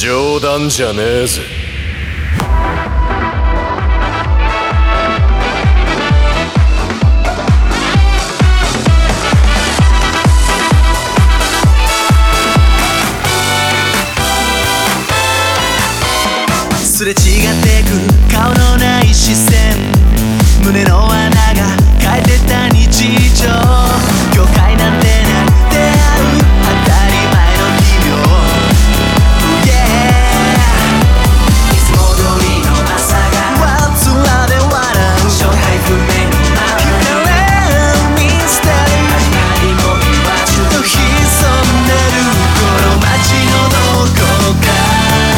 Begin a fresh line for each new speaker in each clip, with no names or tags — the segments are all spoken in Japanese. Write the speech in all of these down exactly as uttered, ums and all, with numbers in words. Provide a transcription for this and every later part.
冗談じゃねえぜ。
すれ違ってく顔のない視線、胸の穴が変えてた日常、境界なんてない出会う当たり前の奇妙、yeah、 いつも通りの朝がつらで笑う正体不明のままミステリー始まりも言わずと潜んでるこの街のどこか、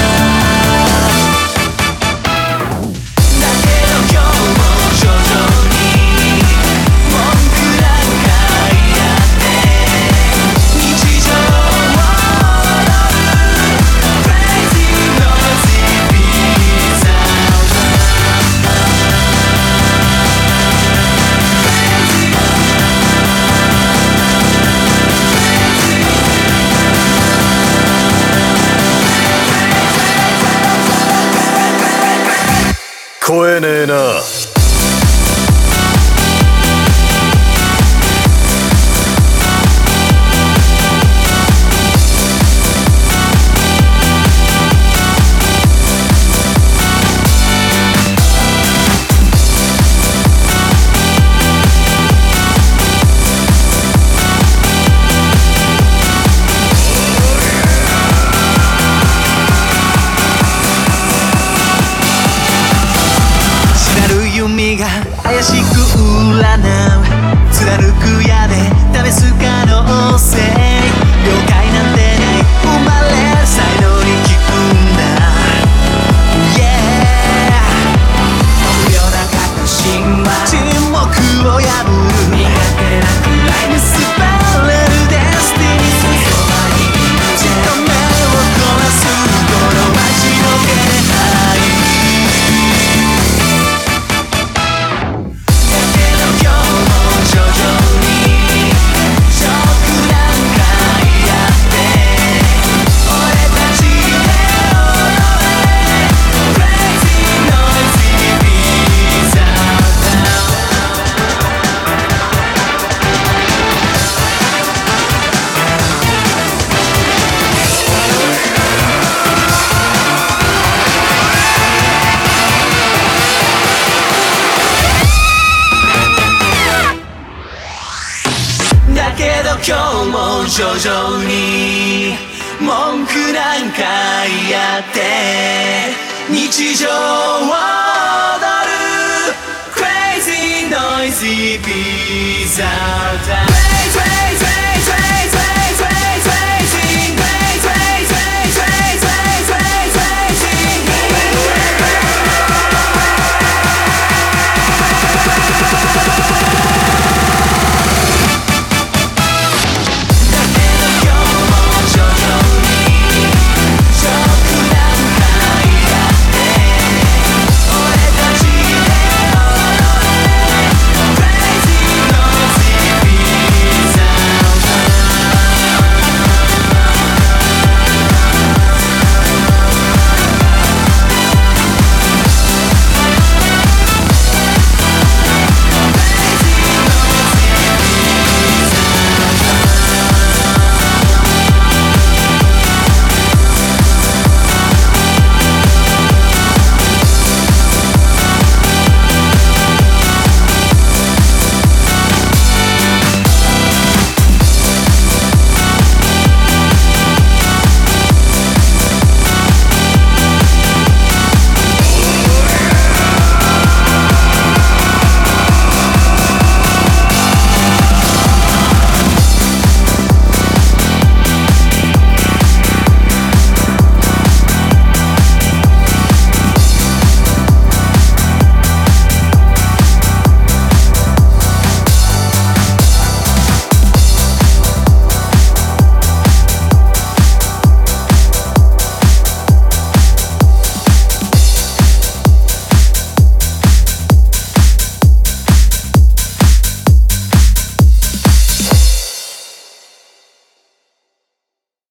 超えねえな。
怪しく占う貫く矢で試す可能性、了解なんてない生まれる才能に聞くんだ、yeah、 不良な確信は沈黙を破る苦手なくらい結ばれるデスティニー、そばにいるじっと目を凝らすこの街の気配、だけど今日も徐々に文句なんか言って日常を踊る Crazy Noisy Bizarre Time